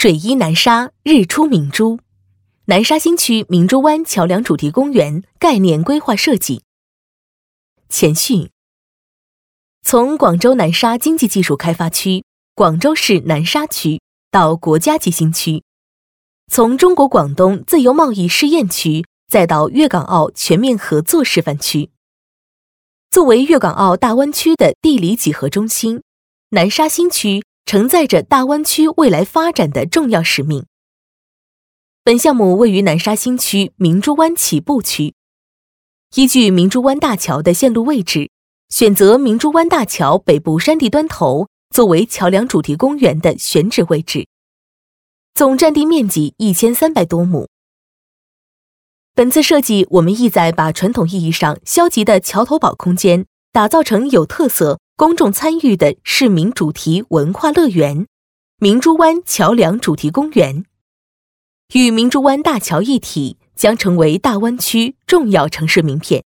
水依南沙，日出明珠。南沙新区明珠湾桥梁主题公园概念规划设计。前序：从广州南沙经济技术开发区、广州市南沙区到国家级新区，从中国广东自由贸易试验区再到粤港澳全面合作示范区。作为粤港澳大湾区的地理几何中心，南沙新区承载着大湾区未来发展的重要使命。本项目位于南沙新区明珠湾起步区，依据明珠湾大桥的线路位置，选择明珠湾大桥北部山地端头作为桥梁主题公园的选址位置，总占地面积1300多亩。本次设计，我们意在把传统意义上消极的桥头堡空间打造成有特色、公众参与的市民主题文化乐园——明珠湾桥梁主题公园。与明珠湾大桥一体，将成为大湾区重要城市名片。